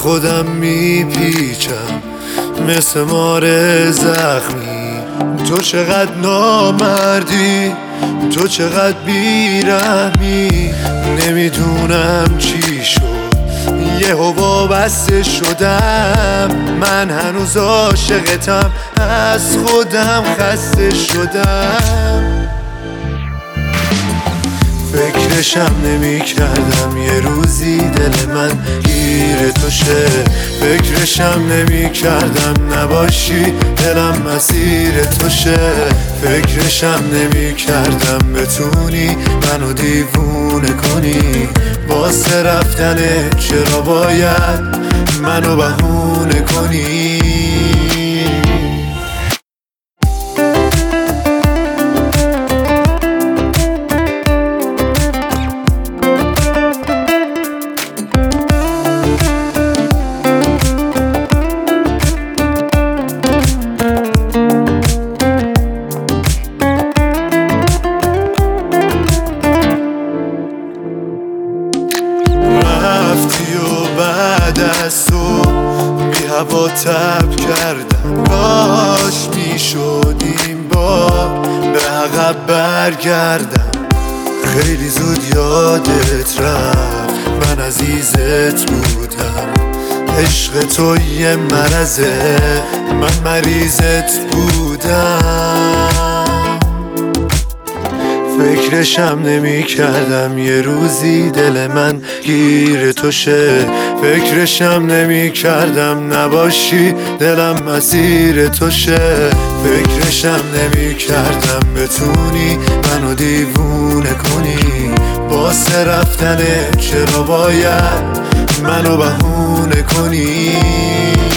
خودم میپیچم مثل مار زخمی. تو چقدر نامردی، تو چقدر بیرحمی. نمیدونم چی شد یهو وابسته شدم. من هنوز عاشقتم، از خودم خسته شدم. فکرشم نمی کردم یه روزی دل من گیر تو شه. فکرشم نمی کردم نباشی دلم مسیر تو شه. فکرشم نمی کردم بتونی منو دیوونه کنی. واسه رفتن چرا باید منو بهونه کنی؟ رفتی و بعد از تو بی هوا تب کردم. کاش میشد این بار به عقب برگردم. خیلی زود یادت رفت من عزیزت بودم. عشق تو یه مرضه، من مریضت بودم. فکرشم نمی کردم یه روزی دل من گیر تو شه. فکرشم نمی کردم نباشی دلم مسیر تو شه. فکرشم نمی کردم بتونی منو دیوونه کنی. واسه رفتن چرا باید منو بهونه کنی؟